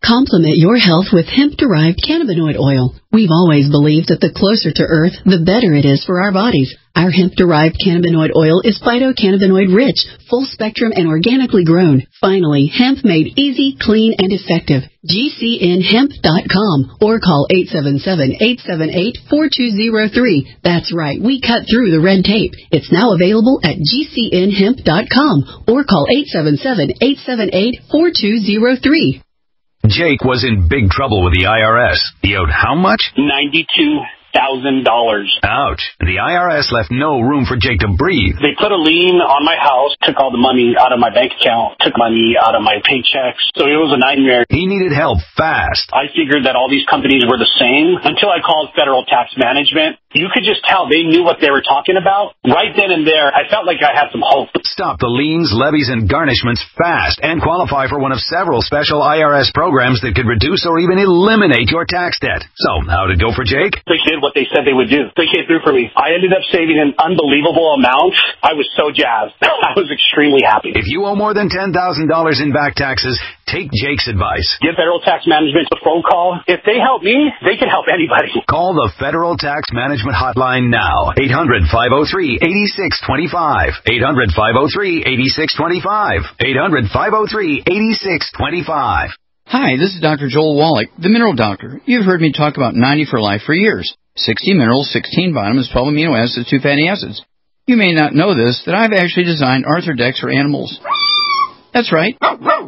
Complement your health with hemp-derived cannabinoid oil. We've always believed that the closer to Earth, the better it is for our bodies. Our hemp-derived cannabinoid oil is phytocannabinoid rich, full spectrum, and organically grown. Finally, hemp made easy, clean, and effective. G C N hemp dot com or call eight seven seven, eight seven eight, four two zero three. That's right, we cut through the red tape. It's now available at G C N hemp dot com or call eight seven seven, eight seven eight, four two zero three. Jake was in big trouble with the I R S. He owed how much? ninety-two thousand dollars. Ouch. The I R S left no room for Jake to breathe. They put a lien on my house, took all the money out of my bank account, took money out of my paychecks. So it was a nightmare. He needed help fast. I figured that all these companies were the same until I called Federal Tax Management. You could just tell they knew what they were talking about. Right then and there, I felt like I had some hope. Stop the liens, levies, and garnishments fast and qualify for one of several special I R S programs that could reduce or even eliminate your tax debt. So, how'd it go for Jake? They did what they said they would do. They came through for me. I ended up saving an unbelievable amount. I was so jazzed. I was extremely happy. If you owe more than ten thousand dollars in back taxes, take Jake's advice. Give Federal Tax Management a phone call. If they help me, they can help anybody. Call the Federal Tax Management Hotline now. eight hundred, five oh three, eight six two five. eight hundred, five oh three, eight six two five. eight hundred, five oh three, eight six two five. Hi, this is Doctor Joel Wallach, the Mineral Doctor. You've heard me talk about ninety for Life for years. sixty minerals, sixteen vitamins, twelve amino acids, two fatty acids. You may not know this, that I've actually designed Arthrodex for animals. That's right.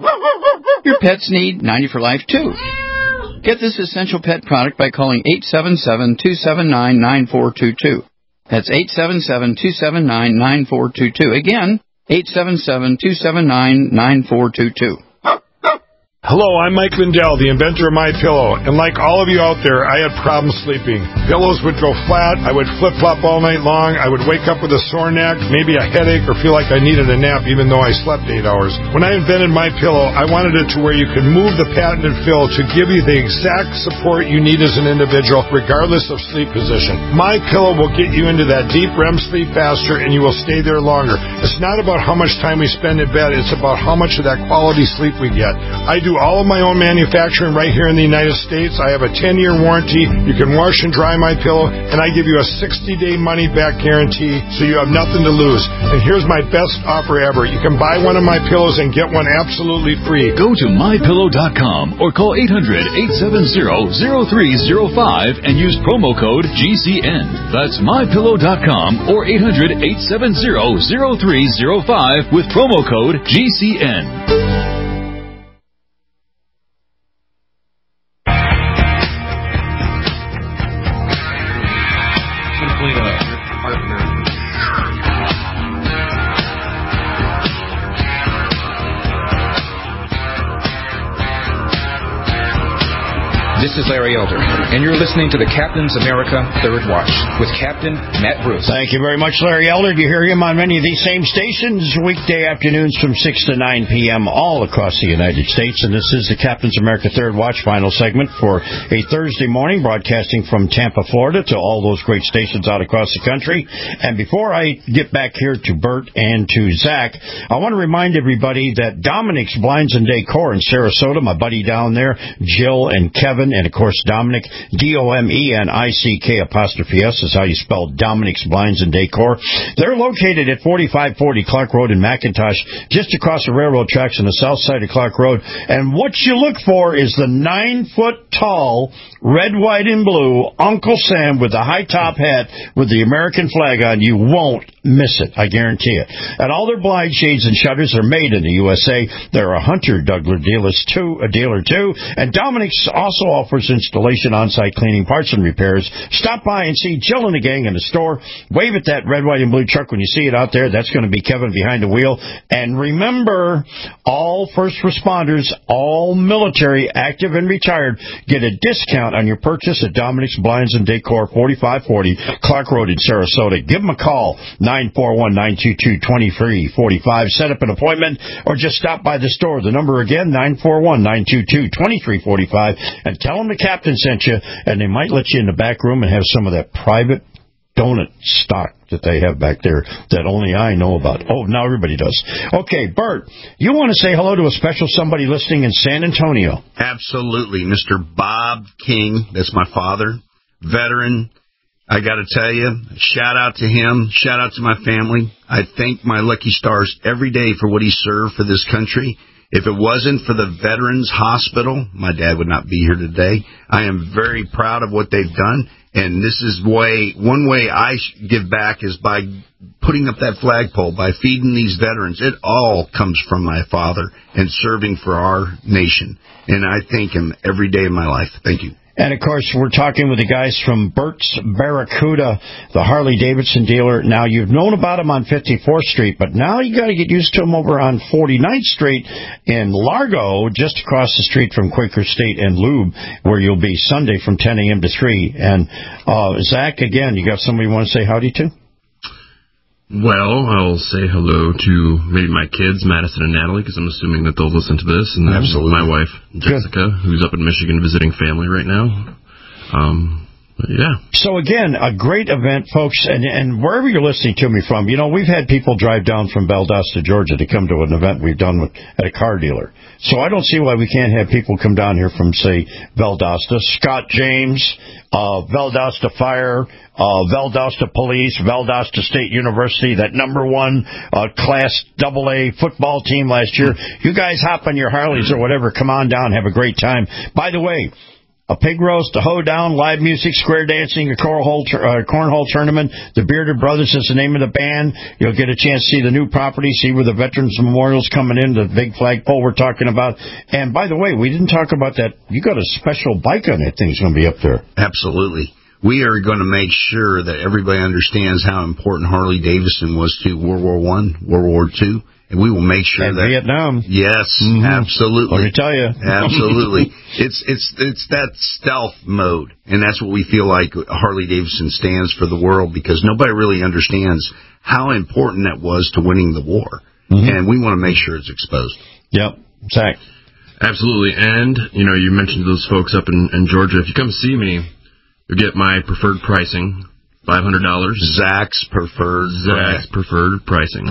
Your pets need ninety for Life, too. Get this essential pet product by calling eight seven seven, two seven nine, nine four two two. That's eight seven seven, two seven nine, nine four two two. Again, eight seven seven, two seven nine, nine four two two. Hello, I'm Mike Lindell, the inventor of MyPillow, and like all of you out there, I had problems sleeping. Pillows would go flat, I would flip-flop all night long, I would wake up with a sore neck, maybe a headache, or feel like I needed a nap even though I slept eight hours. When I invented MyPillow, I wanted it to where you could move the patented fill to give you the exact support you need as an individual, regardless of sleep position. MyPillow will get you into that deep R E M sleep faster, and you will stay there longer. It's not about how much time we spend in bed, it's about how much of that quality sleep we get. I do all of my own manufacturing right here in the United States. I have a ten-year warranty. You can wash and dry my pillow, and I give you a sixty-day money-back guarantee, so you have nothing to lose. And here's my best offer ever. You can buy one of my pillows and get one absolutely free. Go to my pillow dot com or call eight hundred, eight seven zero, zero three zero five and use promo code G C N. That's my pillow dot com or eight hundred, eight seven zero, zero three zero five with promo code G C N. This is Larry Elder, and you're listening to the Captain's America Third Watch with Captain Matt Bruce. Thank you very much, Larry Elder. You hear him on many of these same stations, weekday afternoons from six to nine p.m. all across the United States. And this is the Captain's America Third Watch final segment for a Thursday morning, broadcasting from Tampa, Florida, to all those great stations out across the country. And before I get back here to Bert and to Zach, I want to remind everybody that Dominic's Blinds and Decor in Sarasota, my buddy down there, Jill and Kevin, and of course Dominic, D O M E N I C K apostrophe S is how you spell Dominic's Blinds and Decor. They're located at forty-five forty Clark Road in McIntosh, just across the railroad tracks on the south side of Clark Road. And what you look for is the nine-foot-tall, red, white, and blue Uncle Sam with the high-top hat with the American flag on. You won't miss it, I guarantee it. And all their blind shades and shutters are made in the U S A. They're a Hunter Douglas dealers too, a dealer too. And Dominic's also offers installation, on-site cleaning, parts and repairs. Stop by and see Jill and the gang in the store. Wave at that red, white, and blue truck when you see it out there. That's going to be Kevin behind the wheel. And remember, all first responders, all military, active and retired, get a discount on your purchase at Dominic's Blinds and Decor, forty-five forty Clark Road in Sarasota. Give them a call, nine four one, nine two two, two three four five. Set up an appointment or just stop by the store. The number again, nine four one, nine two two, two three four five. And tell them the captain sent you, and they might let you in the back room and have some of that private donut stock that they have back there that only I know about. Oh, now everybody does. Okay, Bert, you want to say hello to a special somebody listening in San Antonio? Absolutely. Mister Bob King, that's my father, veteran. I got to tell you, shout out to him, shout out to my family. I thank my lucky stars every day for what he served for this country. If it wasn't for the Veterans Hospital, my dad would not be here today. I am very proud of what they've done, and this is way one way I give back is by putting up that flagpole, by feeding these veterans. It all comes from my father and serving for our nation, and I thank him every day of my life. Thank you. And, of course, we're talking with the guys from Bert's Barracuda, the Harley-Davidson dealer. Now, you've known about them on fifty-fourth Street, but now you got to get used to them over on forty-ninth Street in Largo, just across the street from Quaker State and Lube, where you'll be Sunday from ten a.m. to three. And, uh, Zach, again, you got somebody you want to say howdy to? Well, I'll say hello to maybe my kids, Madison and Natalie, because I'm assuming that they'll listen to this. And then Absolutely. my wife, Jessica, Good. who's up in Michigan visiting family right now. Um, yeah. So, again, a great event, folks, and, and wherever you're listening to me from, you know, we've had people drive down from Valdosta, Georgia, to come to an event we've done with, at a car dealer. So I don't see why we can't have people come down here from, say, Valdosta, Scott James, uh, Valdosta Fire, Uh, Valdosta Police, Valdosta State University, that number one uh, Class double A football team last year. You guys hop on your Harleys or whatever. Come on down. Have a great time. By the way, a pig roast, a hoedown, live music, square dancing, a cornhole, uh, cornhole tournament. The Bearded Brothers is the name of the band. You'll get a chance to see the new property, see where the Veterans Memorial's coming in, the big flagpole we're talking about. And by the way, we didn't talk about that. You got a special bike on that thing's going to be up there. Absolutely. We are going to make sure that everybody understands how important Harley-Davidson was to World War One, World War Two, and we will make sure and that Vietnam. Yes, mm-hmm. absolutely. Let me tell you, absolutely. It's it's it's that stealth mode, and that's what we feel like Harley-Davidson stands for the world, because nobody really understands how important that was to winning the war, mm-hmm. and we want to make sure it's exposed. Yep, Zach. Absolutely, and you know, you mentioned those folks up in, in Georgia. If you come see me, you'll get my preferred pricing, five hundred dollars. Zach's preferred Zach's preferred pricing.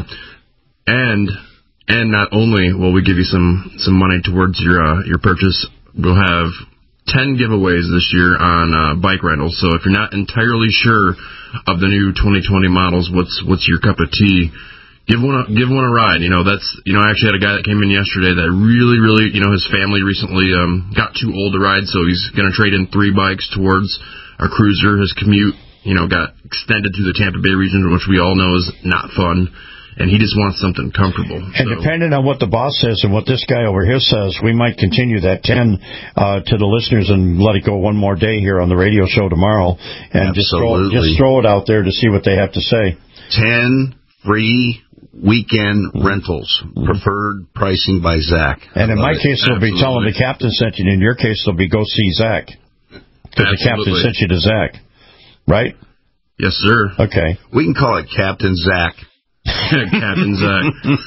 And and not only will we give you some, some money towards your uh, your purchase, we'll have ten giveaways this year on uh, bike rentals. So if you're not entirely sure of the new twenty twenty models, what's what's your cup of tea, give one a, give one a ride. You know, that's you know I actually had a guy that came in yesterday that really really you know his family recently um, got too old to ride, so he's going to trade in three bikes towards our cruiser. His commute, you know, got extended through the Tampa Bay region, which we all know is not fun, and he just wants something comfortable. And so. Depending on what the boss says and what this guy over here says, we might continue that ten uh, to the listeners and let it go one more day here on the radio show tomorrow, and just throw, just throw it out there to see what they have to say. Ten free weekend rentals, preferred pricing by Zach. And in my case, they'll be telling the captain sent you. In your case, they'll be go see Zach. Because the captain sent you to Zach, right? Yes, sir. Okay. We can call it Captain Zach. Captain Zach.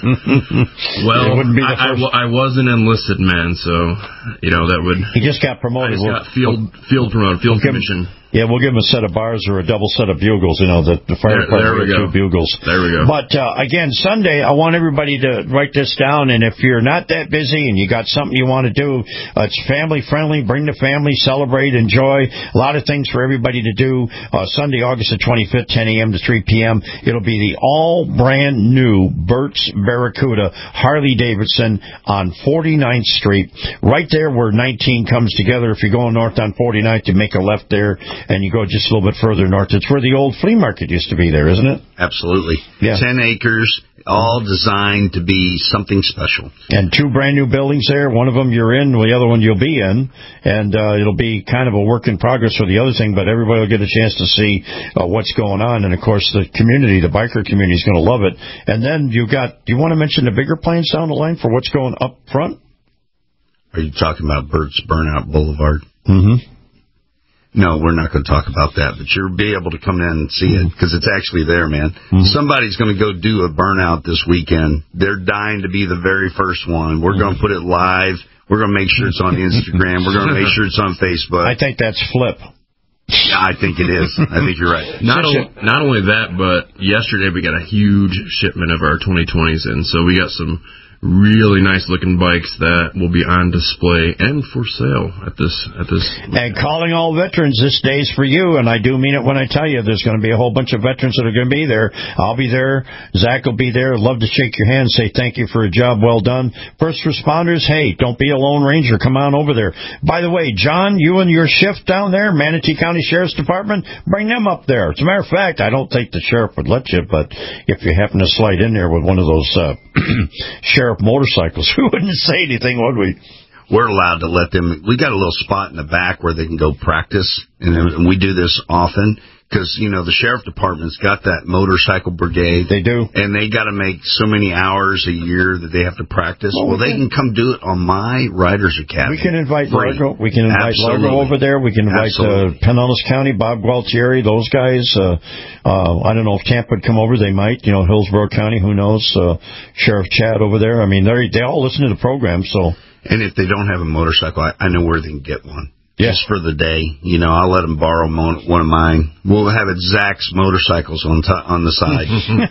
Well, I, I, I was an enlisted man, so, you know, that would... He just got promoted. I just got field, field promoted, field we'll commission. Him, yeah, we'll give him a set of bars or a double set of bugles, you know, the, the fire there, department there two bugles. There we go. But, uh, again, Sunday, I want everybody to write this down, and if you're not that busy and you got something you want to do, uh, it's family-friendly, bring the family, celebrate, enjoy, a lot of things for everybody to do. Uh, Sunday, August the twenty-fifth, ten a.m. to three p.m. It'll be the all-brand new Bert's Barracuda Harley-Davidson on forty-ninth Street, right there where nineteen comes together. If you're going north on forty-ninth, you make a left there, and you go just a little bit further north. It's where the old flea market used to be there, isn't it? Absolutely. Yeah. Ten acres, all designed to be something special. And two brand new buildings there. One of them you're in, the other one you'll be in. And uh, it'll be kind of a work in progress for the other thing, but everybody will get a chance to see uh, what's going on. And, of course, the community, the biker community is going to love it. And then you got, do you want to mention the bigger plans down the line for what's going up front? Are you talking about Bert's Burnout Boulevard? Mm-hmm. No, we're not going to talk about that, but you'll be able to come in and see it, because it's actually there, man. Mm-hmm. Somebody's going to go do a burnout this weekend. They're dying to be the very first one. We're going to put it live. We're going to make sure it's on Instagram. We're going to make sure it's on Facebook. I think that's Flip. Yeah, I think it is. I think you're right. Not, o- not only that, but yesterday we got a huge shipment of our twenty twenties in, so we got some really nice looking bikes that will be on display and for sale at this at this and calling all veterans, this day's for you, and I do mean it when I tell you there's going to be a whole bunch of veterans that are going to be there. I'll be there, Zach will be there. Love to shake your hand, say thank you for a job well done. First responders, hey, don't be a lone ranger, come on over there. By the way, John, you and your shift down there, Manatee County Sheriff's Department, bring them up there. As a matter of fact, I don't think the sheriff would let you, but if you happen to slide in there with one of those uh sheriff motorcycles, we wouldn't say anything, would we? We're allowed to let them. We got a little spot in the back where they can go practice, and, and we do this often because, you know, the sheriff department's got that motorcycle brigade. They do. And they got to make so many hours a year that they have to practice. Well, well they can come do it on my Riders Academy. We can invite Free. Largo. We can invite Absolutely. Largo over there. We can invite uh, Pinellas County, Bob Gualtieri, those guys. Uh, uh, I don't know if Tampa would come over. They might. You know, Hillsborough County, who knows? Uh, Sheriff Chad over there. I mean, they they all listen to the program, so... And if they don't have a motorcycle, I, I know where they can get one. Yes. Just for the day. You know, I'll let them borrow mo- one of mine. We'll have it Zach's motorcycles on t- on the side.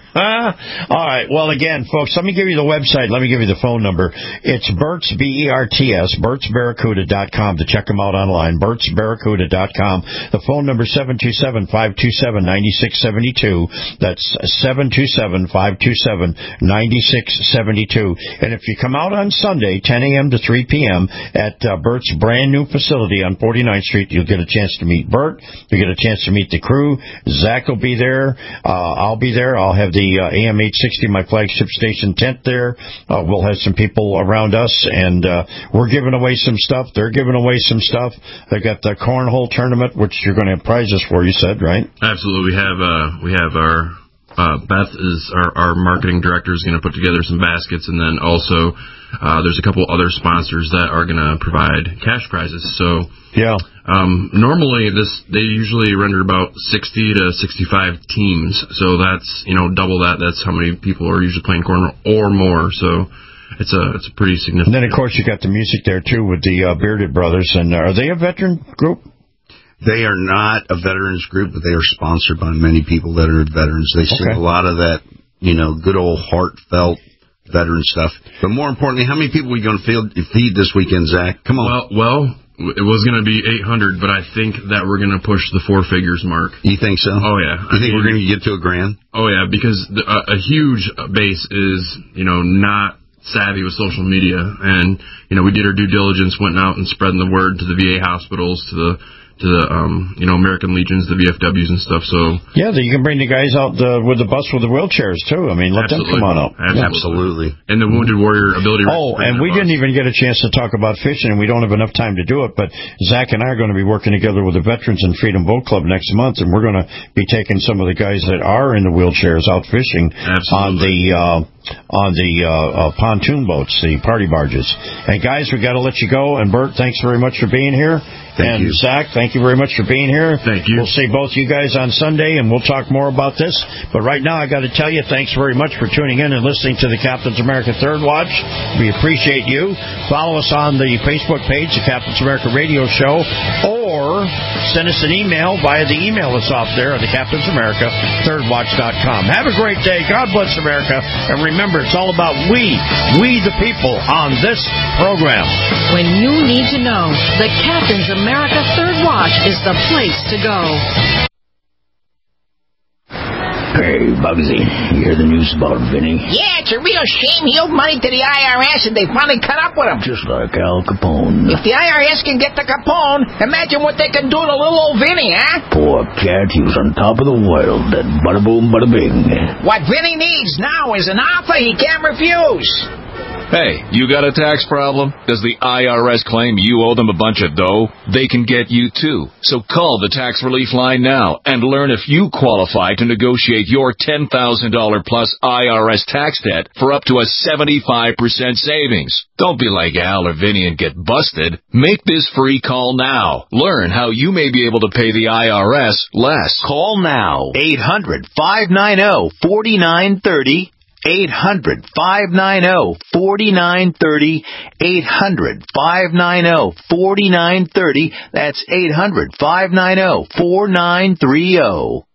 All right. Well, again, folks, let me give you the website. Let me give you the phone number. It's Bert's, B E R T S, Bert's Barracuda dot com to check them out online, Bert's Barracuda dot com. The phone number is seven two seven, five two seven, nine six seven two. That's seven two seven, five two seven, nine six seven two. And if you come out on Sunday, ten a.m. to three p.m. at uh, Bert's brand new facility on forty-ninth Street, you'll get a chance to meet Bert. You'll get a chance to meet the crew. Zach will be there. Uh, I'll be there. I'll have the uh, A M eight sixty, my flagship station tent there. Uh, we'll have some people around us, and uh, we're giving away some stuff. They're giving away some stuff. They got the cornhole tournament, which you're going to have prizes for, you said, right? Absolutely. We have uh, we have our uh, Beth is our, our marketing director is going to put together some baskets, and then also uh, there's a couple other sponsors that are going to provide cash prizes. So. Yeah. Um, normally, this they usually render about sixty to sixty-five teams, so that's you know double that. That's how many people are usually playing corner or more. So it's a it's a pretty significant. And then of course you got the music there too with the uh, Bearded Brothers, and are they a veteran group? They are not a veterans group, but they are sponsored by many people that are veterans. They sing Okay. a lot of that, you know, good old heartfelt veteran stuff. But more importantly, how many people are you going to feed this weekend, Zach? Come on. Well, well. It was going to be eight hundred, but I think that we're going to push the four figures mark. You think so? Oh, yeah. You think I mean, we're going to get to a grand? Oh, yeah, because the, uh, a huge base is, you know, not savvy with social media. And, you know, we did our due diligence, went out and spreading the word to the V A hospitals, to the to the, um, you know, American Legions, the V F Ws and stuff. So yeah, you can bring the guys out uh, with the bus with the wheelchairs, too. I mean, let absolutely. them come on out. Absolutely. Yeah. And the Wounded Warrior Ability. Oh, and we bus. didn't even get a chance to talk about fishing, and we don't have enough time to do it, but Zach and I are going to be working together with the Veterans and Freedom Boat Club next month, and we're going to be taking some of the guys that are in the wheelchairs out fishing absolutely. on the... Uh, on the uh, uh, pontoon boats, the party barges. And guys, we got to let you go. And Bert, thanks very much for being here. Thank and you. Zach, thank you very much for being here. Thank you. We'll see both you guys on Sunday, and we'll talk more about this. But right now, I got to tell you, thanks very much for tuning in and listening to the Captain's America Third Watch. We appreciate you. Follow us on the Facebook page, the Captain's America Radio Show, or send us an email via the email that's off there at the Captain's America Third Watch dot com. Have a great day. God bless America. And remember, it's all about we, we the people on this program. When you need to know, the Captain's America Third Watch is the place to go. Hey, Bugsy, you hear the news about Vinny? Yeah, it's a real shame he owed money to the I R S and they finally cut up with him. Just like Al Capone. If the I R S can get to Capone, imagine what they can do to little old Vinny, huh? Poor cat, he was on top of the world. That bada boom, bada bing. What Vinny needs now is an offer he can't refuse. Hey, you got a tax problem? Does the I R S claim you owe them a bunch of dough? They can get you too. So call the Tax Relief Line now and learn if you qualify to negotiate your ten thousand dollars plus I R S tax debt for up to a seventy-five percent savings. Don't be like Al or Vinny and get busted. Make this free call now. Learn how you may be able to pay the I R S less. Call now. eight hundred, five nine zero, four nine three zero. eight hundred, five nine zero, four nine three zero. eight hundred, five nine zero, four nine three zero. That's eight hundred, five nine zero, four nine three zero.